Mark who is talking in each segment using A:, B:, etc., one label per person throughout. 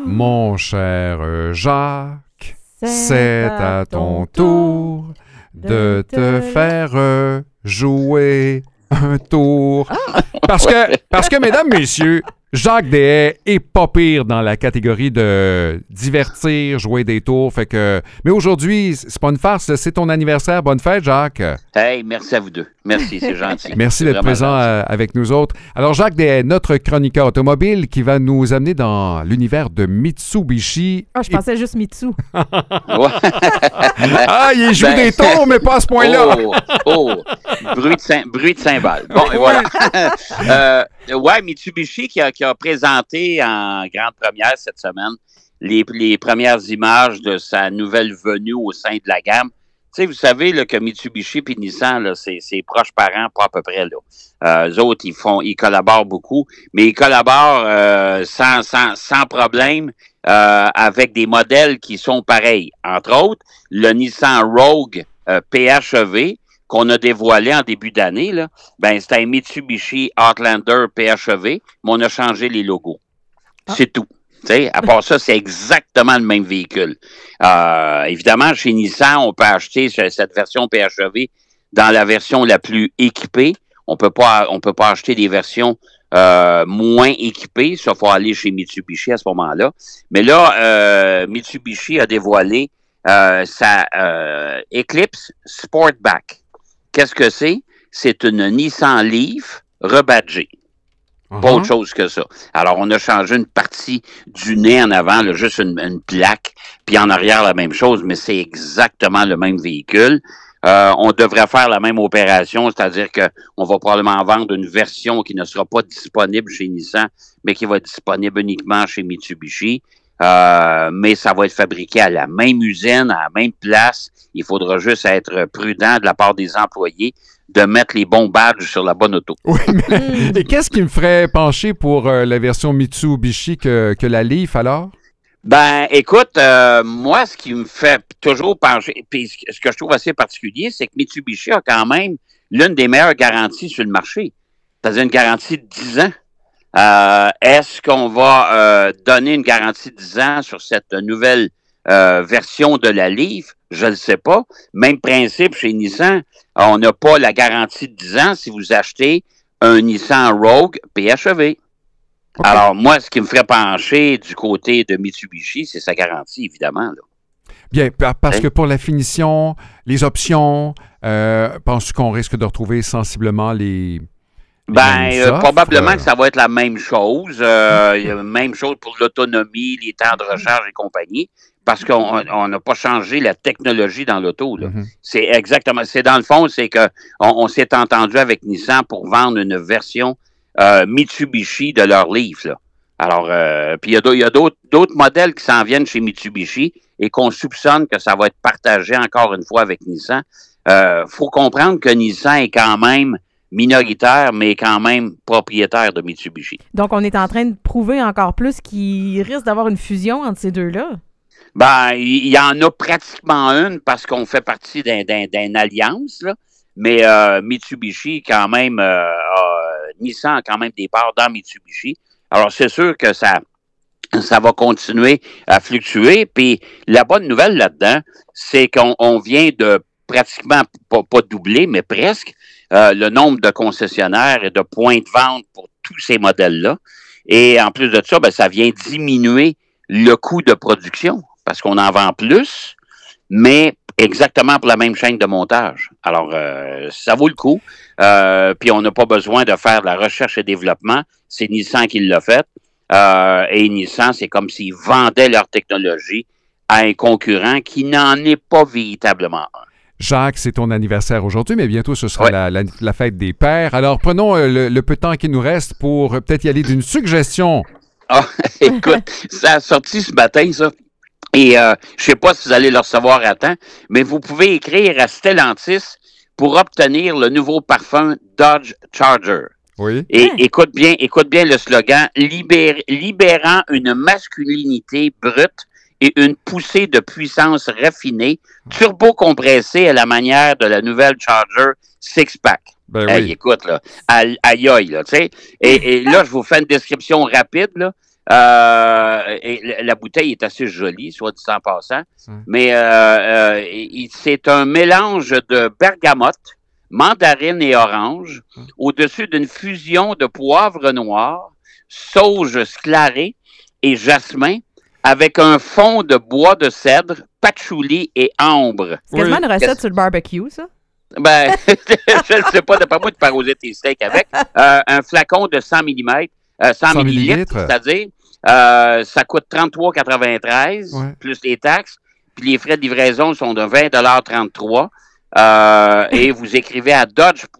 A: Mon cher Jacques, c'est à ton tour de te faire jouer un tour. Parce que, mesdames, messieurs, Jacques Deshaies est pas pire dans la catégorie de divertir, jouer des tours. Fait que, mais aujourd'hui, c'est pas une farce, c'est ton anniversaire. Bonne fête, Jacques.
B: Hey, merci à vous deux. Merci, c'est gentil.
A: Merci d'être présent avec nous autres. Alors, Jacques Deshaies, notre chroniqueur automobile qui va nous amener dans l'univers de Mitsubishi.
C: Ah, je pensais juste Mitsu.
A: Ah, il joue des tours, mais pas à ce point-là.
B: Bruit de cymbales. Bon, et voilà. Mitsubishi qui a présenté en grande première cette semaine les premières images de sa nouvelle venue au sein de la gamme. Tu sais, vous savez là, que Mitsubishi et Nissan, là, c'est proches parents, pas à peu près. Là. Eux autres, ils collaborent beaucoup, mais ils collaborent sans problème avec des modèles qui sont pareils. Entre autres, le Nissan Rogue PHEV qu'on a dévoilé en début d'année, là, c'est un Mitsubishi Outlander PHEV, mais on a changé les logos. C'est tout. T'sais, à part ça, c'est exactement le même véhicule. Évidemment, chez Nissan, on peut acheter cette version PHEV dans la version la plus équipée. On peut pas acheter des versions moins équipées. Ça, faut aller chez Mitsubishi à ce moment-là. Mais là, Mitsubishi a dévoilé sa Eclipse Sportback. Qu'est-ce que c'est? C'est une Nissan Leaf rebadgée. Pas autre chose que ça. Alors, on a changé une partie du nez en avant, là, juste une plaque, puis en arrière, la même chose, mais c'est exactement le même véhicule. On devrait faire la même opération, c'est-à-dire que on va probablement vendre une version qui ne sera pas disponible chez Nissan, mais qui va être disponible uniquement chez Mitsubishi. Mais ça va être fabriqué à la même usine, à la même place. Il faudra juste être prudent de la part des employés de mettre les bons badges sur la bonne auto.
A: Oui, mais et qu'est-ce qui me ferait pencher pour la version Mitsubishi que la Leaf, alors?
B: Écoute, moi, ce qui me fait toujours pencher, puis ce que je trouve assez particulier, c'est que Mitsubishi a quand même l'une des meilleures garanties sur le marché. C'est-à-dire une garantie de 10 ans. Est-ce qu'on va donner une garantie de 10 ans sur cette nouvelle version de la Leaf? Je ne le sais pas. Même principe chez Nissan. On n'a pas la garantie de 10 ans si vous achetez un Nissan Rogue PHEV. Okay. Alors, moi, ce qui me ferait pencher du côté de Mitsubishi, c'est sa garantie, évidemment. Là.
A: Bien, parce que pour la finition, les options, penses-tu qu'on risque de retrouver sensiblement les
B: probablement que ça va être la même chose. Même chose pour l'autonomie, les temps de recharge et compagnie. Parce qu'on n'a pas changé la technologie dans l'auto. Là. Mm-hmm. C'est exactement. C'est dans le fond, c'est que on s'est entendu avec Nissan pour vendre une version Mitsubishi de leur Leaf. Là. Alors, puis il y a d'autres modèles qui s'en viennent chez Mitsubishi et qu'on soupçonne que ça va être partagé encore une fois avec Nissan. Faut comprendre que Nissan est quand même minoritaire, mais quand même propriétaire de Mitsubishi.
C: Donc, on est en train de prouver encore plus qu'il risque d'avoir une fusion entre ces deux-là.
B: Il y en a pratiquement une parce qu'on fait partie d'une alliance, là. Mais Mitsubishi, quand même, Nissan a quand même des parts dans Mitsubishi. Alors, c'est sûr que ça va continuer à fluctuer. Puis, la bonne nouvelle là-dedans, c'est qu'on vient de pratiquement, pas doubler, mais presque, le nombre de concessionnaires et de points de vente pour tous ces modèles-là. Et en plus de ça, ça vient diminuer le coût de production. Parce qu'on en vend plus, mais exactement pour la même chaîne de montage. Alors, ça vaut le coup. Puis, on n'a pas besoin de faire de la recherche et développement. C'est Nissan qui l'a fait. Et Nissan, c'est comme s'ils vendaient leur technologie à un concurrent qui n'en est pas véritablement un.
A: Jacques, c'est ton anniversaire aujourd'hui, mais bientôt, ce sera la fête des pères. Alors, prenons le peu de temps qui nous reste pour peut-être y aller d'une suggestion.
B: Ah, écoute, ça a sorti ce matin, ça. Et je sais pas si vous allez le recevoir à temps, mais vous pouvez écrire à Stellantis pour obtenir le nouveau parfum Dodge Charger.
A: Oui.
B: Et écoute bien le slogan, libérant une masculinité brute et une poussée de puissance raffinée, turbo-compressée à la manière de la nouvelle Charger Six-Pack.
A: Oui.
B: Écoute, là, aïe, là, tu sais. Et là, je vous fais une description rapide, là. Et la bouteille est assez jolie, soit dit en passant. Mais c'est un mélange de bergamote, mandarine et orange, au-dessus d'une fusion de poivre noir, sauge sclarée et jasmin, avec un fond de bois de cèdre, patchouli et ambre.
C: C'est quasiment une recette sur le barbecue, ça?
B: Ben, je ne sais pas, d'après moi, tu peux arroser tes steaks avec. Un flacon de 100 millilitres, c'est-à-dire, ça coûte 33,93 plus les taxes. Puis les frais de livraison sont de 20,33 et vous écrivez à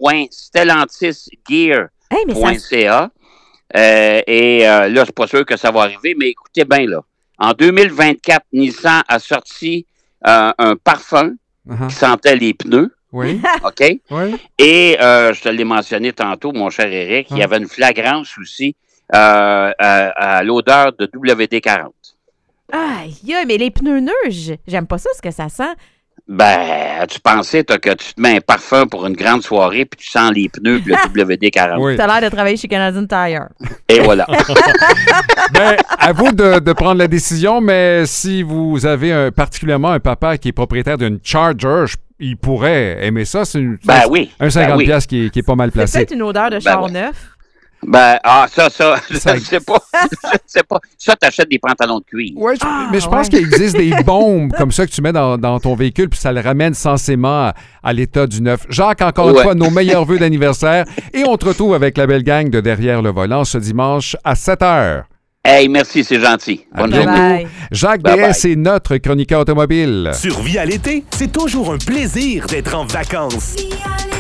B: dodge.stellantisgear.ca. Et là, c'est pas sûr que ça va arriver, mais écoutez bien, là. En 2024, Nissan a sorti un parfum qui sentait les pneus.
A: Oui.
B: OK?
A: Oui.
B: Et je te l'ai mentionné tantôt, mon cher Éric, il y avait une flagrance aussi à l'odeur de WD-40.
C: Aïe, mais les pneus neufs, j'aime pas ça, ce que ça sent.
B: Ben, tu pensais que tu te mets un parfum pour une grande soirée puis tu sens les pneus puis le WD-40.
C: Oui. Tu as l'air de travailler chez Canadian Tire.
B: Et voilà.
A: Ben, à vous de prendre la décision, mais si vous avez particulièrement un papa qui est propriétaire d'une Charger, il pourrait aimer ça. C'est un 50$ qui est pas mal placé.
C: C'est peut-être une odeur de char neuf.
B: Ben, ça, je ne sais pas. Je ne sais pas. Ça, t'achètes des pantalons de cuir.
A: Oui, mais je pense qu'il existe des bombes comme ça que tu mets dans ton véhicule, puis ça le ramène sensément à l'état du neuf. Jacques, encore une fois, nos meilleurs vœux d'anniversaire. Et on te retrouve avec la belle gang de Derrière le volant ce dimanche à 7h.
B: Hey, merci, c'est gentil. Bonne journée.
A: Jacques DS est notre chroniqueur automobile.
D: Sur Vie à l'été, c'est toujours un plaisir d'être en vacances.